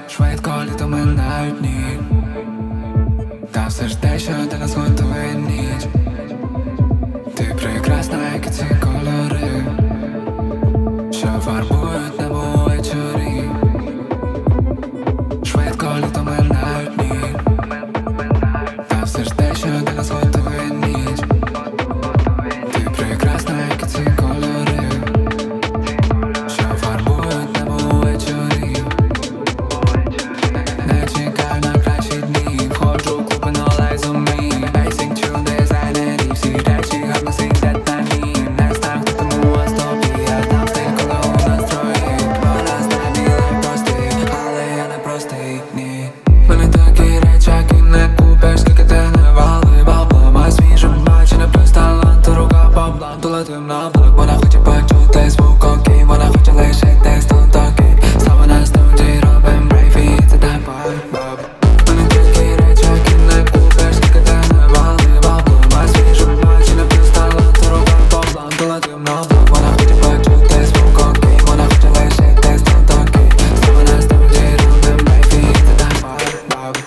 Швидко літо минають дні, та все ж те, що для нас готує ніч. Ти прекрасна, як і ці кольори, що фарбують небо ввечері. Швидко літо минають дні, та все ж те, що для нас готує ніч. Ти прекрасна, як і ці кольори, що фарбують небо ввечері. Не чекаю на кращі дні, ходжу в клуби, но lies on me. Basic tune, дизайнері, всі речі гарно сидять на ній. Не знаю, хто тому вас тобі, я знав стиль, коли у настрої. Вона знає мій лайф простий, але я не простий, ні. Мене такі речаки не купиш, скільки ти не валив бабла. Май свіжим бачі, не плюс талант, рука по бланту, летим на блок. Вона хоче почути звук, окей, вона хоче лишитись тут, окей. Слава на студії, робим брейфі, це дай баб. Мене такі речаки не купиш, скільки ти не валив бабла. Май свіжим бачі, не плюс талант, рука по бланту, летим на блок. Вона хоче почути звук, окей, вона хоче лишитись тут, окей. Слава на студії, робим брейфі, це дай баб.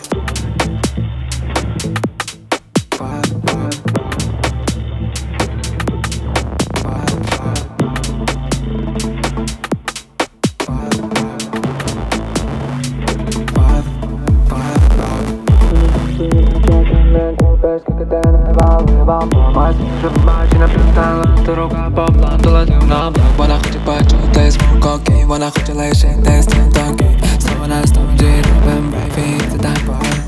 Май свіжим бачі, не плюс талант, рука по бланту, летим на блок. Вона хоче почути звук, окей, вона хоче лишитись тут, окей. Слава на студії, робим брейфі, це дай